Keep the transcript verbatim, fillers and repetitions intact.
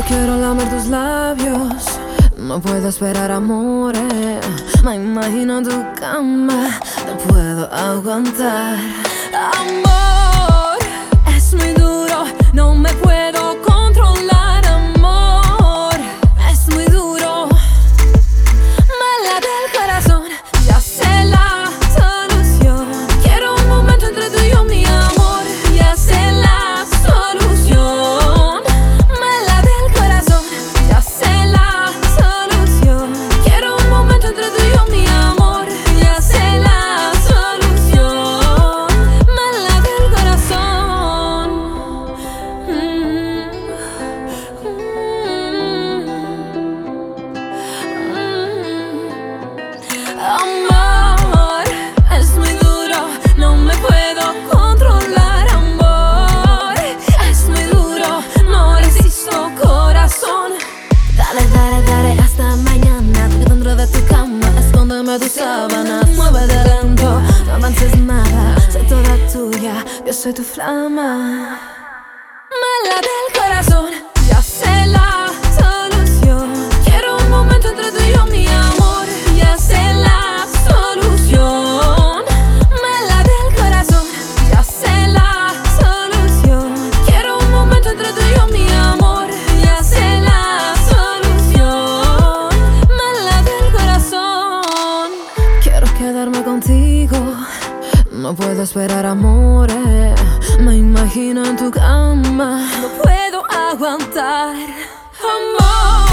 quiero lamer tus labios, no puedo esperar amores. Me imagino en tu cama, no puedo aguantar. Amor, es muy duro, no me puedo controlar. Amor, es muy duro, me late el corazón. Ya sé la solución. Quiero un momento entre tú y yo, mi amor. Ya sé la solución. Me late el corazón. Ya sé la solución. Quiero un momento entre tú y yo, mi amor. Ya sé la solución. Me late el corazón. Mm, mm, mm. Amor, es muy duro, no me puedo controlar. Amor, es muy duro, no resisto, corazón. Dale, dale, dale hasta mañana. Porque dentro de tu cama, escóndeme tus sábanas. Muévete lento, no avances nada. Soy toda tuya, yo soy tu flama. Me late el corazón, ya sé la solución. Quiero un momento entre tú y yo, mi amor. Ya sé la solución. Me late el corazón, ya sé la solución. Quiero un momento entre tú y yo, mi amor. Ya sé la solución. Me late el corazón. Quiero quedarme contigo, no puedo esperar amores. Me imagino en tu cama, no puedo aguantar. Amor.